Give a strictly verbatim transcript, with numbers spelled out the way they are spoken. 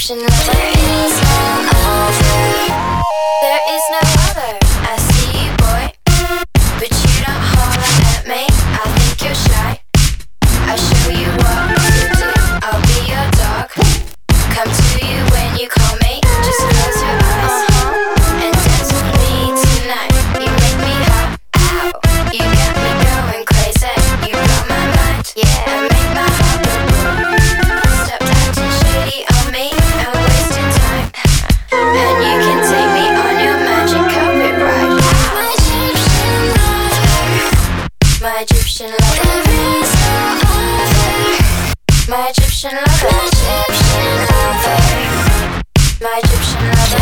Egyptian lover. There is no other. There is no other. I see you, boy, but you don't holler at me. I think you're shy. I'll show you what to do. I'll be your dog. Come to you when you call me. Just close your eyes, uh-huh, and dance with me tonight. You make me hot. Ow, you got me going crazy. You blow my mind. Yeah, make my heart go boom. Stop acting shady on me. I'm wasting time. And you can take me on your magic carpet ride. My Egyptian lover. My Egyptian lover. My Egyptian lover. My Egyptian lover.